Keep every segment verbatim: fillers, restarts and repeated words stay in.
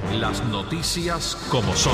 Las noticias como son.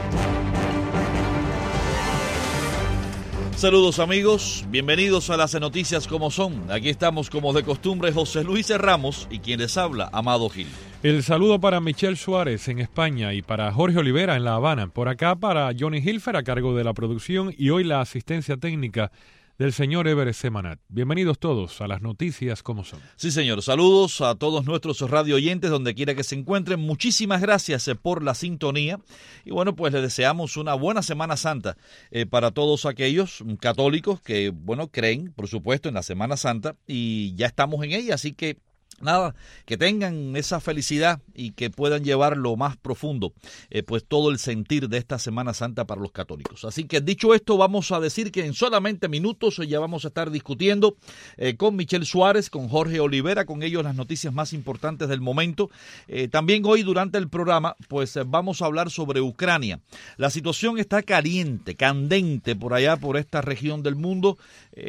Saludos amigos, bienvenidos a las noticias como son. Aquí estamos como de costumbre José Luis Ramos y quien les habla, Amado Gil. El saludo para Michelle Suárez en España y para Jorge Olivera en La Habana. Por acá para Johnny Hilfer a cargo de la producción y hoy la asistencia técnica del señor Everest Semanat. Bienvenidos todos a las noticias como son. Sí, señor. Saludos a todos nuestros radio oyentes donde quiera que se encuentren. Muchísimas gracias eh, por la sintonía. Y bueno, pues les deseamos una buena Semana Santa eh, para todos aquellos católicos que, bueno, creen, por supuesto, en la Semana Santa y ya estamos en ella. Así que nada, que tengan esa felicidad y que puedan llevar lo más profundo, eh, pues todo el sentir de esta Semana Santa para los católicos. Así que dicho esto, vamos a decir que en solamente minutos ya vamos a estar discutiendo eh, con Michelle Suárez, con Jorge Olivera, con ellos las noticias más importantes del momento. Eh, también hoy durante el programa, pues eh, vamos a hablar sobre Ucrania. La situación está caliente, candente por allá, por esta región del mundo.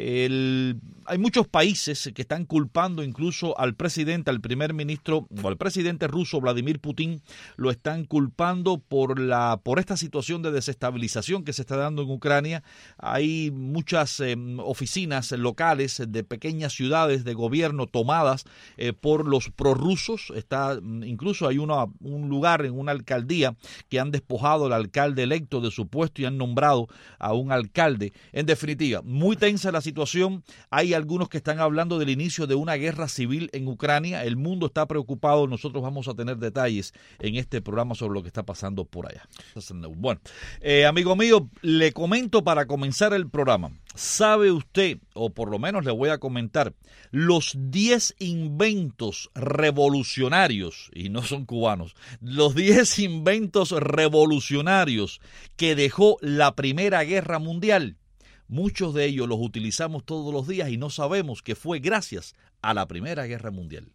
El, hay muchos países que están culpando incluso al presidente al primer ministro o al presidente ruso Vladimir Putin, lo están culpando por la por esta situación de desestabilización que se está dando en Ucrania. Hay muchas eh, oficinas locales de pequeñas ciudades de gobierno tomadas eh, por los prorrusos. Está incluso hay una, un lugar en una alcaldía que han despojado al alcalde electo de su puesto y han nombrado a un alcalde. En definitiva, muy tensa la situación. Hay algunos que están hablando del inicio de una guerra civil en Ucrania. El mundo está preocupado. Nosotros vamos a tener detalles en este programa sobre lo que está pasando por allá. Bueno, eh, amigo mío, le comento para comenzar el programa. ¿Sabe usted, o por lo menos le voy a comentar, los diez inventos revolucionarios, y no son cubanos, los diez inventos revolucionarios que dejó la Primera Guerra Mundial? Muchos de ellos los utilizamos todos los días y no sabemos que fue gracias a la Primera Guerra Mundial.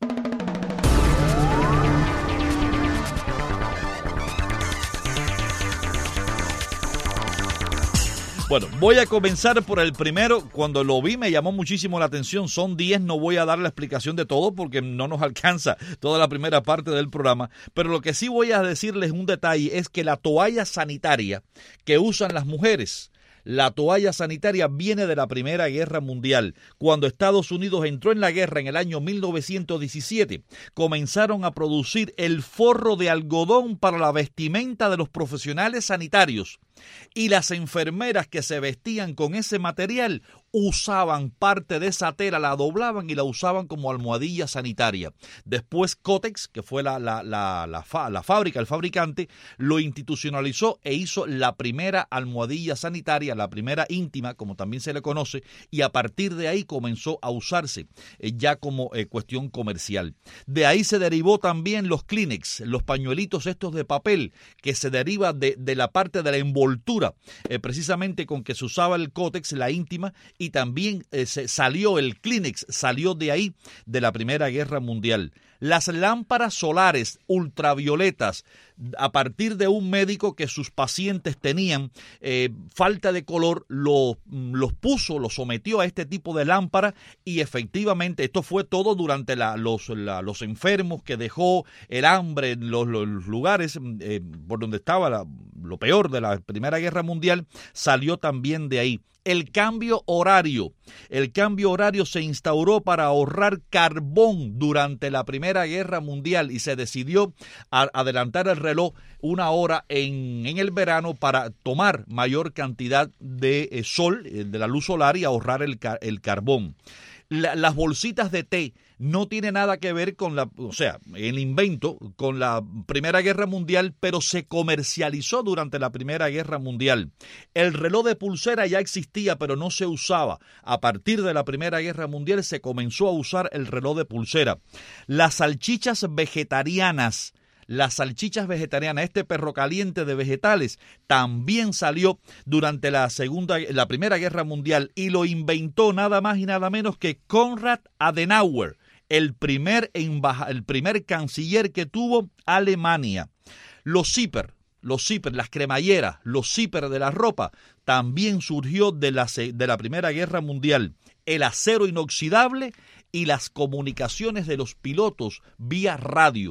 Bueno, voy a comenzar por el primero. Cuando lo vi me llamó muchísimo la atención. Son diez, no voy a dar la explicación de todo porque no nos alcanza toda la primera parte del programa. Pero lo que sí voy a decirles un detalle es que la toalla sanitaria que usan las mujeres, la toalla sanitaria viene de la Primera Guerra Mundial. Cuando Estados Unidos entró en la guerra en el año mil novecientos diecisiete, comenzaron a producir el forro de algodón para la vestimenta de los profesionales sanitarios. Y las enfermeras que se vestían con ese material usaban parte de esa tela, la doblaban y la usaban como almohadilla sanitaria. Después Kotex, que fue la, la, la, la, fa, la fábrica, el fabricante, lo institucionalizó e hizo la primera almohadilla sanitaria, la primera íntima, como también se le conoce, y a partir de ahí comenzó a usarse eh, ya como eh, cuestión comercial. De ahí se derivó también los Kleenex, los pañuelitos estos de papel, que se deriva de, de la parte de la envoltura, eh, precisamente con que se usaba el Kotex, la íntima, y también eh, se salió el Kleenex, salió de ahí, de la Primera Guerra Mundial. Las lámparas solares ultravioletas, a partir de un médico que sus pacientes tenían eh, falta de color, lo, los puso, los sometió a este tipo de lámpara y efectivamente esto fue todo durante la, los, la, los enfermos que dejó el hambre en los, los lugares eh, por donde estaba la, lo peor de la Primera Guerra Mundial, salió también de ahí. El cambio horario. El cambio horario se instauró para ahorrar carbón durante la Primera Guerra Mundial y se decidió a adelantar el reloj una hora en, en el verano para tomar mayor cantidad de eh, sol, eh, de la luz solar y ahorrar el, el carbón. La, las bolsitas de té no tiene nada que ver con la, o sea, el invento con la Primera Guerra Mundial, pero se comercializó durante la Primera Guerra Mundial. El reloj de pulsera ya existía, pero no se usaba. A partir de la Primera Guerra Mundial se comenzó a usar el reloj de pulsera. Las salchichas vegetarianas. Las salchichas vegetarianas, este perro caliente de vegetales, también salió durante la segunda, la Primera Guerra Mundial y lo inventó nada más y nada menos que Konrad Adenauer, el primer, embaja, el primer canciller que tuvo Alemania. Los zipper, los zipper, las cremalleras, los zipper de la ropa, también surgió de la, de la Primera Guerra Mundial. El acero inoxidable y las comunicaciones de los pilotos vía radio.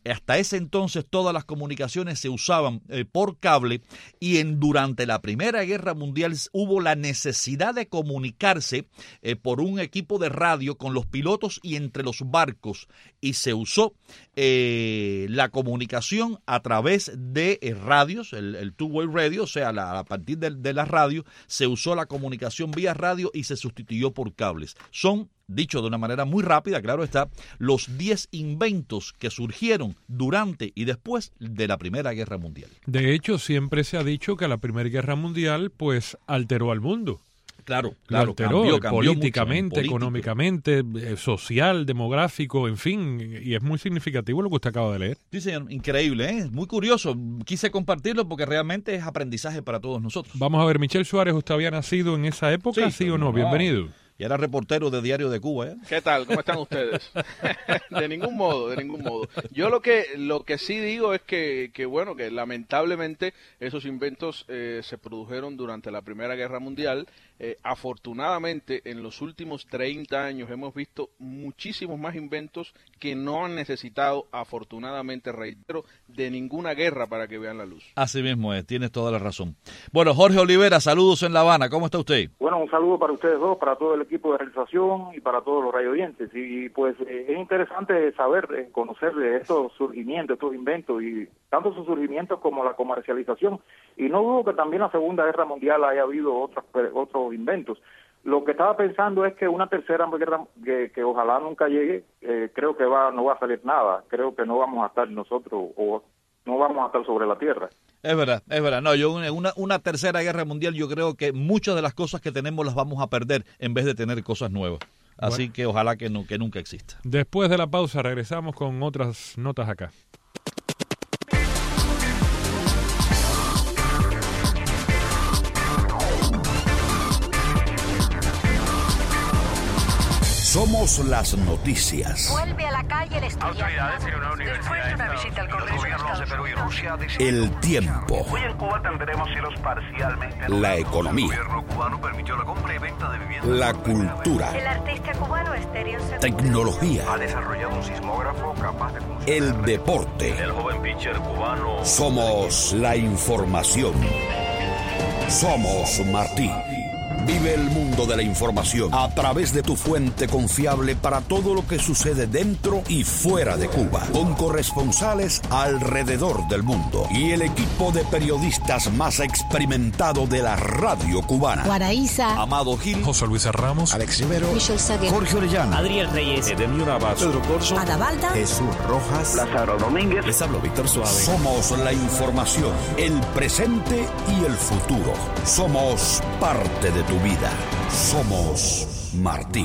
hasta ese entonces todas las comunicaciones se usaban eh, por cable y en, durante la Primera Guerra Mundial hubo la necesidad de comunicarse eh, por un equipo de radio con los pilotos y entre los barcos y se usó eh, la comunicación a través de eh, radios, el, el two-way radio, o sea, la, a partir de, de la radio se usó la comunicación vía radio y se sustituyó por cables. Son, dicho de una manera muy rápida, claro está, los diez inventos que surgieron durante y después de la Primera Guerra Mundial. De hecho, siempre se ha dicho que la Primera Guerra Mundial pues alteró al mundo. Claro, claro, Lo alteró cambió, cambió políticamente, mucho, económicamente, eh, social, demográfico, en fin, y es muy significativo lo que usted acaba de leer. Sí, señor, increíble, ¿eh? Muy curioso. Quise compartirlo porque realmente es aprendizaje para todos nosotros. Vamos a ver, Michel Suárez, ¿usted había nacido en esa época, sí, sí o no? no? Bienvenido. Y era reportero de Diario de Cuba, ¿eh? ¿Qué tal? ¿Cómo están ustedes? De ningún modo, de ningún modo. Yo lo que lo que sí digo es que, que bueno, que lamentablemente esos inventos eh, se produjeron durante la Primera Guerra Mundial. Eh, afortunadamente, en los últimos treinta años hemos visto muchísimos más inventos que no han necesitado, afortunadamente, reitero, de ninguna guerra para que vean la luz. Así mismo es, tienes toda la razón. Bueno, Jorge Olivera, saludos en La Habana. ¿Cómo está usted? Bueno, un saludo para ustedes dos, para todo el equipo de realización y para todos los radioyentes. Y pues eh, es interesante saber, eh, conocer de estos surgimientos, estos inventos, y tanto sus surgimientos como la comercialización. Y no dudo que también en la Segunda Guerra Mundial haya habido otros otros inventos. Lo que estaba pensando es que una tercera guerra que, que ojalá nunca llegue, eh, creo que va no va a salir nada. Creo que no vamos a estar nosotros o no vamos a estar sobre la tierra. Es verdad, es verdad. No, yo una, una tercera guerra mundial, yo creo que muchas de las cosas que tenemos las vamos a perder en vez de tener cosas nuevas. Así bueno, que ojalá que, no, que nunca exista. Después de la pausa regresamos con otras notas acá. Somos las noticias. Vuelve a la calle el estudiante. Autoridades en una universidad. Después de una visita al Congreso de Estados de Perú y Rusia. El tiempo. Hoy en Cuba tendremos cielos parcialmente. La economía. El gobierno cubano permitió la compra y venta de viviendas. La cultura. El artista cubano Estéreo Segundo Tecnología. Ha desarrollado un sismógrafo capaz de funcionar. El deporte. El joven pitcher cubano. Somos la información. Somos Martí. Vive el mundo de la información a través de tu fuente confiable para todo lo que sucede dentro y fuera de Cuba, con corresponsales alrededor del mundo y el equipo de periodistas más experimentado de la radio cubana. Guaraíza, Amado Gil, José Luis Ramos, Alex Rivero, Michelle Saguer, Jorge Orellana, Adriel Reyes, Edemio Navas, Pedro Corso, Adabalda, Jesús Rojas, Lázaro Domínguez. Les hablo Víctor Suárez. Somos la información, el presente y el futuro. Somos parte de tu vida. Somos Martí.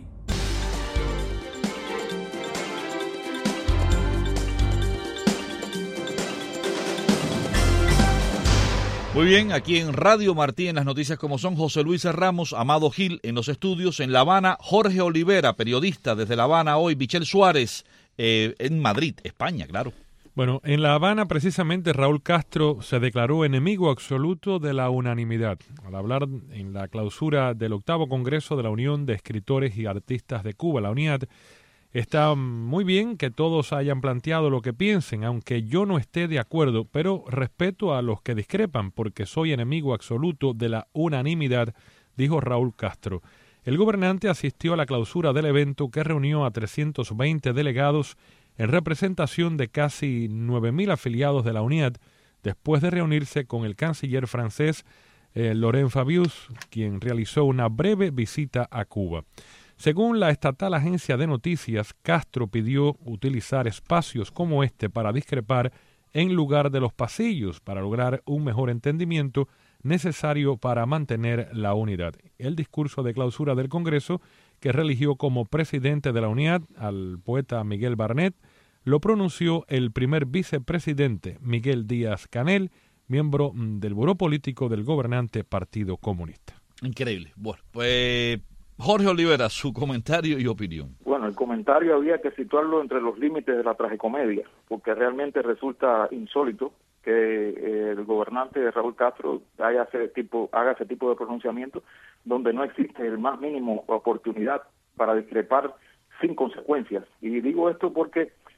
Muy bien, aquí en Radio Martí, en las noticias como son, José Luis Ramos, Amado Gil en los estudios, en La Habana, Jorge Olivera, periodista desde La Habana hoy, Michel Suárez eh, en Madrid, España, claro. Bueno, en La Habana precisamente Raúl Castro se declaró enemigo absoluto de la unanimidad al hablar en la clausura del octavo Congreso de la Unión de Escritores y Artistas de Cuba, la UNIAD. Está muy bien que todos hayan planteado lo que piensen, aunque yo no esté de acuerdo, pero respeto a los que discrepan porque soy enemigo absoluto de la unanimidad, dijo Raúl Castro. El gobernante asistió a la clausura del evento que reunió a trescientos veinte delegados en representación de casi nueve mil afiliados de la UNIAD, después de reunirse con el canciller francés eh, Laurent Fabius, quien realizó una breve visita a Cuba. Según la estatal agencia de noticias, Castro pidió utilizar espacios como este para discrepar en lugar de los pasillos para lograr un mejor entendimiento necesario para mantener la unidad. El discurso de clausura del Congreso, que religió como presidente de la UNIAD al poeta Miguel Barnet, lo pronunció el primer vicepresidente Miguel Díaz-Canel, miembro del buró político del gobernante Partido Comunista. Increíble. Bueno, pues Jorge Olivera, su comentario y opinión. Bueno, el comentario había que situarlo entre los límites de la tragicomedia, porque realmente resulta insólito que eh, el gobernante Raúl Castro haya ese tipo, haga ese tipo de pronunciamiento donde no existe el más mínimo oportunidad para discrepar sin consecuencias. Y digo esto porque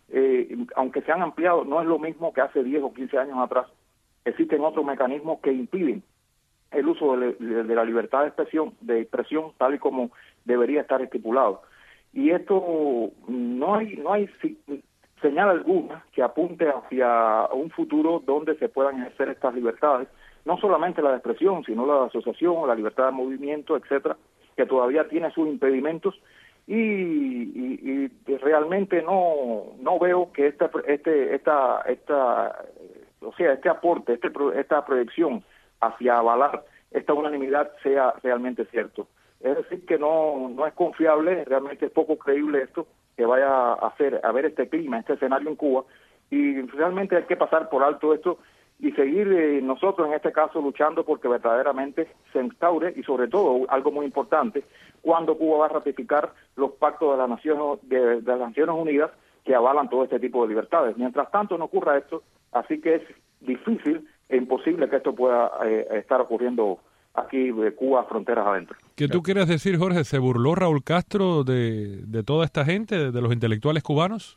eh, aunque se han ampliado, no es lo mismo que hace diez o quince años atrás. Existen otros mecanismos que impiden el uso de, de, de la libertad de expresión, de expresión tal y como debería estar estipulado. Y esto no hay, no hay señal alguna que apunte hacia un futuro donde se puedan ejercer estas libertades, no solamente la de expresión, sino la de asociación, la libertad de movimiento, etcétera, que todavía tiene sus impedimentos. Y, y, y realmente no no veo que esta este esta esta o sea este aporte este esta proyección hacia avalar esta unanimidad sea realmente cierto. Es decir, que no no es confiable, realmente es poco creíble esto, que vaya a hacer a ver este clima, este escenario en Cuba, y realmente hay que pasar por alto esto y seguir eh, nosotros en este caso luchando porque verdaderamente se instaure, y sobre todo algo muy importante, cuando Cuba va a ratificar los pactos de las Naciones de, de las Naciones Unidas que avalan todo este tipo de libertades. Mientras tanto no ocurra esto, así que es difícil e imposible que esto pueda eh, estar ocurriendo aquí de Cuba, fronteras adentro. ¿Qué tú quieres decir, Jorge? ¿Se burló Raúl Castro de, de toda esta gente, de, de los intelectuales cubanos?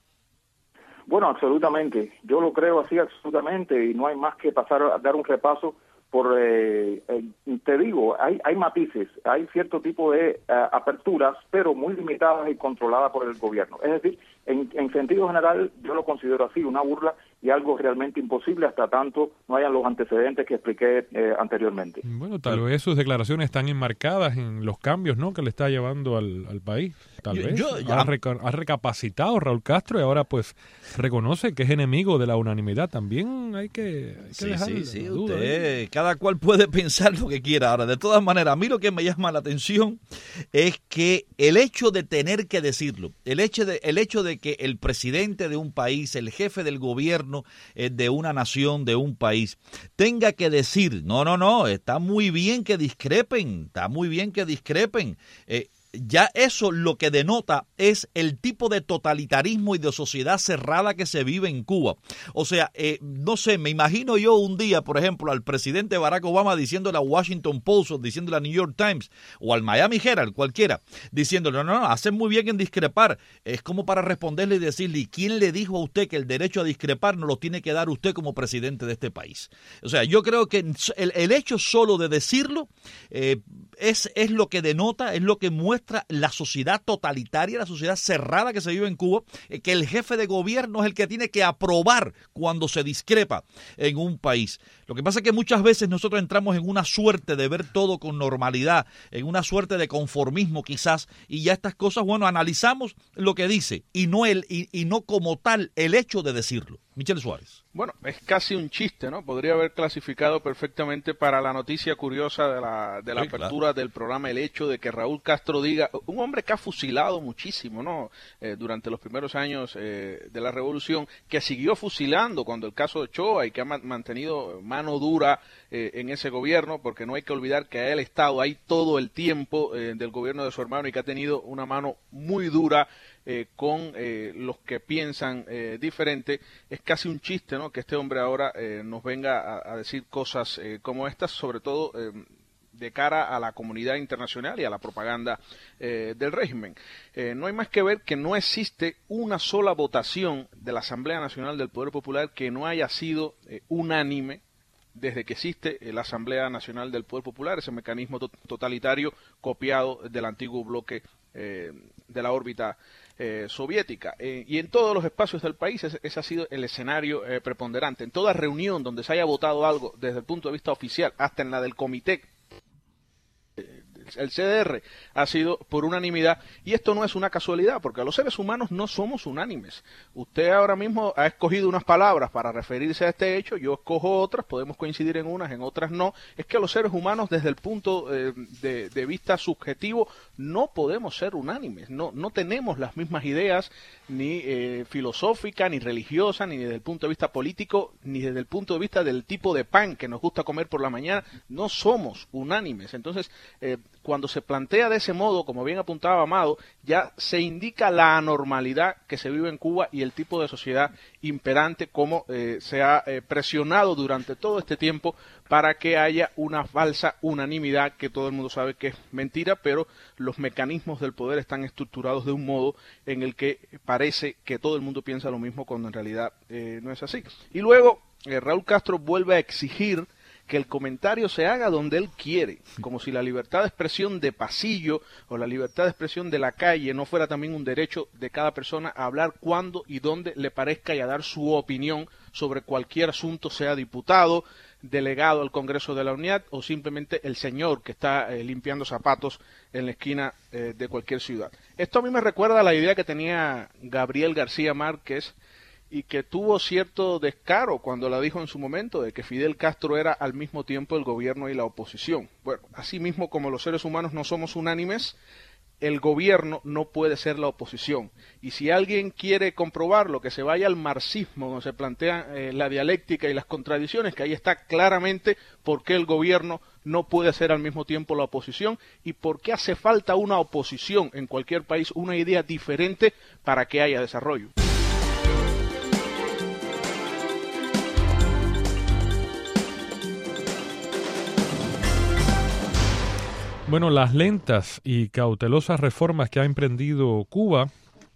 Bueno, absolutamente. Yo lo creo así absolutamente, y no hay más que pasar a dar un repaso por, eh, eh, te digo, hay, hay matices, hay cierto tipo de uh, aperturas, pero muy limitadas y controladas por el gobierno. Es decir, en, en sentido general, yo lo considero así, una burla y algo realmente imposible hasta tanto no hayan los antecedentes que expliqué eh, anteriormente. Bueno, tal vez sus declaraciones están enmarcadas en los cambios, ¿no?, que le está llevando al, al país. Tal yo, vez. Yo, ya... ha, reca- ha recapacitado Raúl Castro y ahora pues reconoce que es enemigo de la unanimidad. También hay que, hay que sí, dejar sí, sí, la duda, usted, ¿eh? Cada cual puede pensar lo que quiera. Ahora, de todas maneras, a mí lo que me llama la atención es que el hecho de tener que decirlo, el hecho de, el hecho de que el presidente de un país, el jefe del gobierno eh, de una nación, de un país, tenga que decir, no, no, no, está muy bien que discrepen, está muy bien que discrepen, eh, ya eso lo que denota es el tipo de totalitarismo y de sociedad cerrada que se vive en Cuba. O sea, eh, no sé, me imagino yo un día, por ejemplo, al presidente Barack Obama diciéndole a Washington Post o diciéndole a New York Times o al Miami Herald, cualquiera, diciéndole, no, no, no, hacen muy bien en discrepar. Es como para responderle y decirle, ¿y quién le dijo a usted que el derecho a discrepar no lo tiene que dar usted como presidente de este país? O sea, yo creo que el, el hecho solo de decirlo eh, es, es lo que denota, es lo que muestra la sociedad totalitaria, la sociedad cerrada que se vive en Cuba, eh, que el jefe de gobierno es el que tiene que aprobar cuando se discrepa en un país. Lo que pasa es que muchas veces nosotros entramos en una suerte de ver todo con normalidad, en una suerte de conformismo quizás, y ya estas cosas, bueno, analizamos lo que dice y no, el, y, y no como tal el hecho de decirlo. Michel Suárez. Bueno, es casi un chiste, ¿no? Podría haber clasificado perfectamente para la noticia curiosa de la, de la sí, apertura claro. del programa el hecho de que Raúl Castro diga, un hombre que ha fusilado muchísimo, ¿no? Eh, durante los primeros años eh, de la revolución, que siguió fusilando cuando el caso de Ochoa y que ha ma- mantenido mano dura eh, en ese gobierno, porque no hay que olvidar que él ha estado ahí todo el tiempo eh, del gobierno de su hermano y que ha tenido una mano muy dura Eh, con eh, los que piensan eh, diferente. Es casi un chiste, ¿no?, que este hombre ahora eh, nos venga a, a decir cosas eh, como estas, sobre todo eh, de cara a la comunidad internacional y a la propaganda eh, del régimen. Eh, no hay más que ver que no existe una sola votación de la Asamblea Nacional del Poder Popular que no haya sido eh, unánime desde que existe la Asamblea Nacional del Poder Popular, ese mecanismo to- totalitario copiado del antiguo bloque eh, de la órbita eh, soviética. Eh, y en todos los espacios del país ese, ese ha sido el escenario eh, preponderante. En toda reunión donde se haya votado algo desde el punto de vista oficial, hasta en la del comité, el C D R, ha sido por unanimidad, y esto no es una casualidad, porque los seres humanos no somos unánimes. Usted ahora mismo ha escogido unas palabras para referirse a este hecho, yo escojo otras, podemos coincidir en unas, en otras no. Es que los seres humanos desde el punto eh, de, de vista subjetivo no podemos ser unánimes, no, no tenemos las mismas ideas, ni eh, filosóficas, ni religiosas, ni desde el punto de vista político, ni desde el punto de vista del tipo de pan que nos gusta comer por la mañana, no somos unánimes. Entonces, eh, cuando se plantea de ese modo, como bien apuntaba Amado, ya se indica la anormalidad que se vive en Cuba y el tipo de sociedad imperante, como eh, se ha eh, presionado durante todo este tiempo para que haya una falsa unanimidad, que todo el mundo sabe que es mentira, pero los mecanismos del poder están estructurados de un modo en el que parece que todo el mundo piensa lo mismo, cuando en realidad eh, no es así. Y luego eh, Raúl Castro vuelve a exigir que el comentario se haga donde él quiere, como si la libertad de expresión de pasillo o la libertad de expresión de la calle no fuera también un derecho de cada persona a hablar cuando y donde le parezca y a dar su opinión sobre cualquier asunto, sea diputado, delegado al Congreso de la Unidad o simplemente el señor que está eh, limpiando zapatos en la esquina eh, de cualquier ciudad. Esto a mí me recuerda a la idea que tenía Gabriel García Márquez, y que tuvo cierto descaro cuando la dijo en su momento, de que Fidel Castro era al mismo tiempo el gobierno y la oposición. Bueno, así mismo como los seres humanos no somos unánimes, el gobierno no puede ser la oposición. Y si alguien quiere comprobarlo, que se vaya al marxismo, donde se plantea eh, la dialéctica y las contradicciones, que ahí está claramente por qué el gobierno no puede ser al mismo tiempo la oposición y por qué hace falta una oposición en cualquier país, una idea diferente para que haya desarrollo. Bueno, las lentas y cautelosas reformas que ha emprendido Cuba,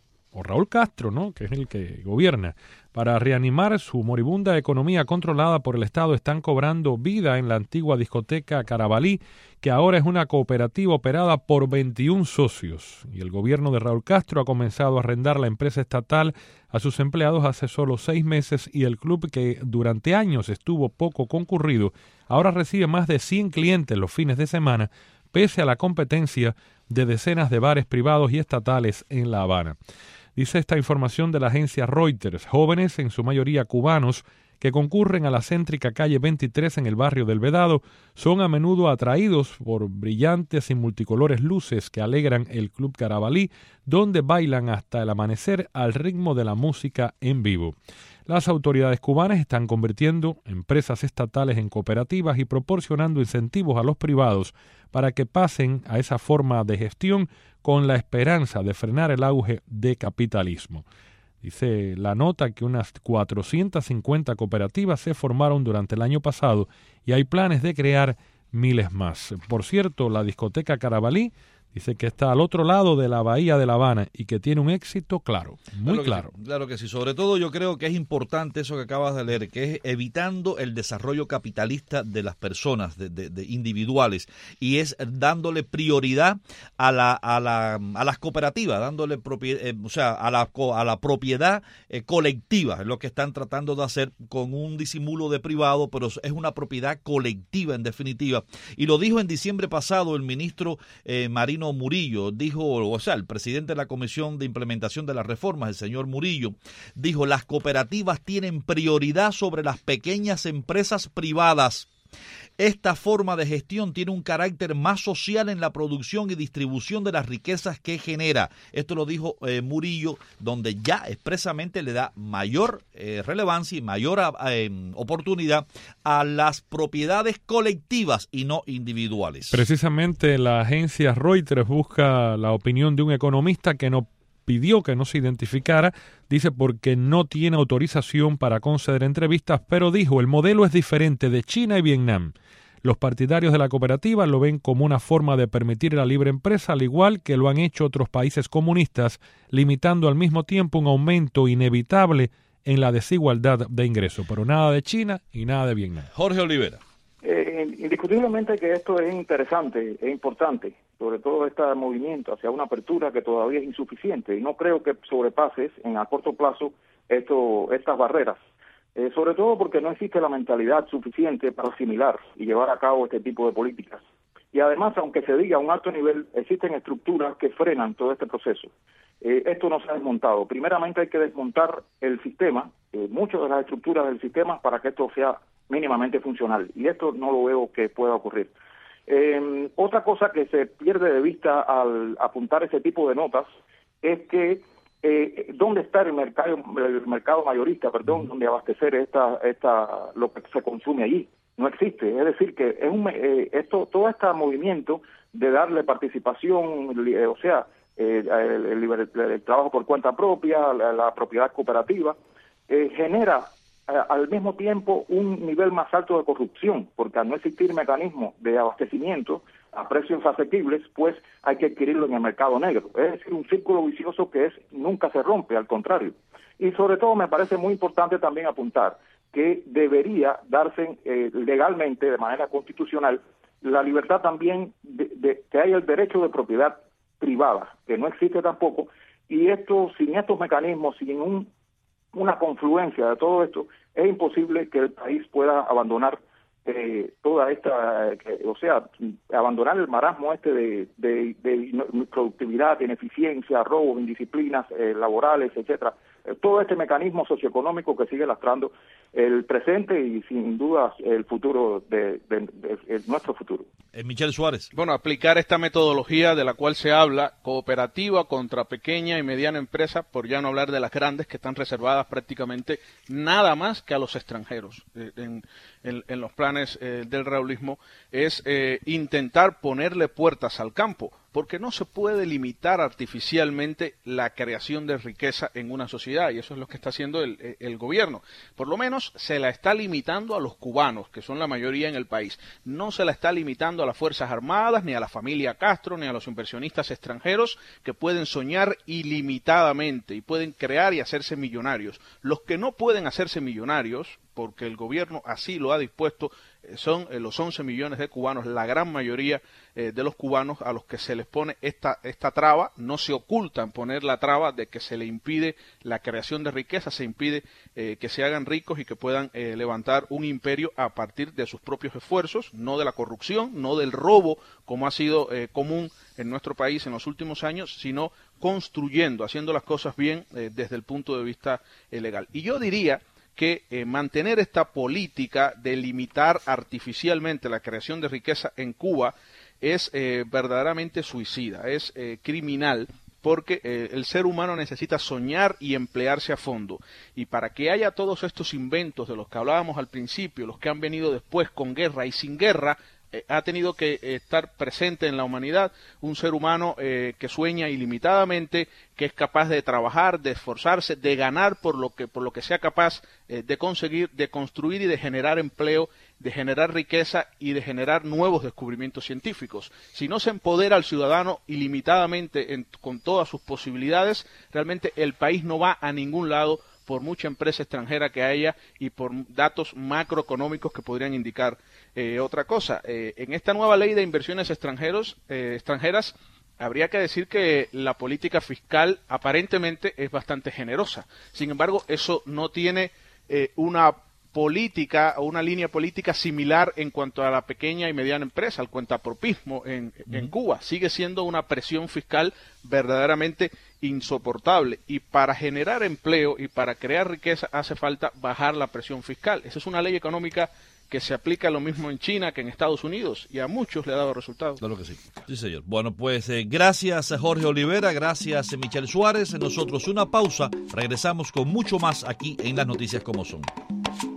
o Raúl Castro, ¿no?, que es el que gobierna, para reanimar su moribunda economía controlada por el Estado, están cobrando vida en la antigua discoteca Carabalí, que ahora es una cooperativa operada por veintiún socios. Y el gobierno de Raúl Castro ha comenzado a arrendar la empresa estatal a sus empleados hace solo seis meses, y el club, que durante años estuvo poco concurrido, ahora recibe más de cien clientes los fines de semana, pese a la competencia de decenas de bares privados y estatales en La Habana. Dice esta información de la agencia Reuters: jóvenes, en su mayoría cubanos, que concurren a la céntrica calle veintitrés en el barrio del Vedado, son a menudo atraídos por brillantes y multicolores luces que alegran el Club Carabalí, donde bailan hasta el amanecer al ritmo de la música en vivo. Las autoridades cubanas están convirtiendo empresas estatales en cooperativas y proporcionando incentivos a los privados para que pasen a esa forma de gestión, con la esperanza de frenar el auge de capitalismo. Dice la nota que unas cuatrocientas cincuenta cooperativas se formaron durante el año pasado y hay planes de crear miles más. Por cierto, la discoteca Carabalí dice que está al otro lado de la bahía de La Habana y que tiene un éxito claro, muy claro claro. Sí, claro que sí. Sobre todo yo creo que es importante eso que acabas de leer, que es evitando el desarrollo capitalista de las personas, de, de, de individuales, y es dándole prioridad a la a la a las cooperativas, dándole propiedad, eh, o sea, a la a la propiedad eh, colectiva, es lo que están tratando de hacer con un disimulo de privado, pero es una propiedad colectiva en definitiva. Y lo dijo en diciembre pasado el ministro eh, Marino Murillo, dijo, o sea, el presidente de la Comisión de Implementación de las Reformas, el señor Murillo, dijo: las cooperativas tienen prioridad sobre las pequeñas empresas privadas. Esta forma de gestión tiene un carácter más social en la producción y distribución de las riquezas que genera. Esto lo dijo eh, Murillo, donde ya expresamente le da mayor eh, relevancia y mayor eh, oportunidad a las propiedades colectivas y no individuales. Precisamente la agencia Reuters busca la opinión de un economista que no pidió que no se identificara, dice, porque no tiene autorización para conceder entrevistas, pero dijo: el modelo es diferente de China y Vietnam. Los partidarios de la cooperativa lo ven como una forma de permitir la libre empresa, al igual que lo han hecho otros países comunistas, limitando al mismo tiempo un aumento inevitable en la desigualdad de ingresos. Pero nada de China y nada de Vietnam. Jorge Olivera. Eh, indiscutiblemente que esto es interesante, es importante, sobre todo este movimiento hacia una apertura que todavía es insuficiente, y no creo que sobrepases en a corto plazo esto, estas barreras, eh, sobre todo porque no existe la mentalidad suficiente para asimilar y llevar a cabo este tipo de políticas. Y además, aunque se diga a un alto nivel, existen estructuras que frenan todo este proceso. Eh, esto no se ha desmontado. Primeramente hay que desmontar el sistema, eh, muchas de las estructuras del sistema, para que esto sea mínimamente funcional, y esto no lo veo que pueda ocurrir. Eh, otra cosa que se pierde de vista al apuntar ese tipo de notas es que eh, dónde está el mercado el mercado mayorista, perdón, donde abastecer esta esta lo que se consume allí. no existe. Es decir, que es un, eh, esto, todo este movimiento de darle participación, eh, o sea, eh, el, el, el, el trabajo por cuenta propia, la, la propiedad cooperativa, eh, genera eh, al mismo tiempo un nivel más alto de corrupción, porque al no existir mecanismos de abastecimiento a precios asequibles, pues hay que adquirirlo en el mercado negro. Es decir, un círculo vicioso que es nunca se rompe, al contrario. Y sobre todo me parece muy importante también apuntar que debería darse eh, legalmente, de manera constitucional, la libertad también de, de que haya el derecho de propiedad privada, que no existe tampoco, y esto, sin estos mecanismos, sin un, una confluencia de todo esto, es imposible que el país pueda abandonar eh, toda esta, eh, o sea, abandonar el marasmo este de, de, de productividad, ineficiencia, robos, indisciplinas eh, laborales, etcétera. Todo este mecanismo socioeconómico que sigue lastrando el presente y sin duda el futuro de, de, de, de nuestro futuro. Eh, Michel Suárez. Bueno, aplicar esta metodología de la cual se habla, cooperativa contra pequeña y mediana empresa, por ya no hablar de las grandes que están reservadas prácticamente nada más que a los extranjeros eh, en, en, en los planes eh, del realismo, es eh, intentar ponerle puertas al campo, porque no se puede limitar artificialmente la creación de riqueza en una sociedad, y eso es lo que está haciendo el, el gobierno. Por lo menos se la está limitando a los cubanos, que son la mayoría en el país. No se la está limitando a las Fuerzas Armadas, ni a la familia Castro, ni a los inversionistas extranjeros que pueden soñar ilimitadamente y pueden crear y hacerse millonarios. Los que no pueden hacerse millonarios, porque el gobierno así lo ha dispuesto, son eh, los once millones de cubanos, la gran mayoría eh, de los cubanos a los que se les pone esta, esta traba. No se oculta en poner la traba de que se le impide la creación de riqueza, se impide eh, que se hagan ricos y que puedan eh, levantar un imperio a partir de sus propios esfuerzos, no de la corrupción, no del robo, como ha sido eh, común en nuestro país en los últimos años, sino construyendo, haciendo las cosas bien eh, desde el punto de vista eh, legal. Y yo diría que eh, mantener esta política de limitar artificialmente la creación de riqueza en Cuba es eh, verdaderamente suicida, es eh, criminal, porque eh, el ser humano necesita soñar y emplearse a fondo. Y para que haya todos estos inventos de los que hablábamos al principio, los que han venido después con guerra y sin guerra, eh, ha tenido que eh, estar presente en la humanidad un ser humano eh, que sueña ilimitadamente, que es capaz de trabajar, de esforzarse, de ganar por lo que, por lo que sea capaz eh, de conseguir, de construir y de generar empleo, de generar riqueza y de generar nuevos descubrimientos científicos. Si no se empodera al ciudadano ilimitadamente en, con todas sus posibilidades, realmente el país no va a ningún lado, por mucha empresa extranjera que haya y por datos macroeconómicos que podrían indicar eh, otra cosa. Eh, en esta nueva ley de inversiones extranjeros, eh, extranjeras, habría que decir que la política fiscal aparentemente es bastante generosa. Sin embargo, eso no tiene eh, una política o una línea política similar en cuanto a la pequeña y mediana empresa, al cuentapropismo en, uh-huh. en Cuba. Sigue siendo una presión fiscal verdaderamente insoportable, y para generar empleo y para crear riqueza hace falta bajar la presión fiscal. Esa es una ley económica que se aplica lo mismo en China que en Estados Unidos, y a muchos le ha dado resultados. Claro que sí. Sí, señor. Bueno, pues eh, gracias a Jorge Olivera, gracias a Michel Suárez. Nosotros una pausa, regresamos con mucho más aquí en Las Noticias Como Son.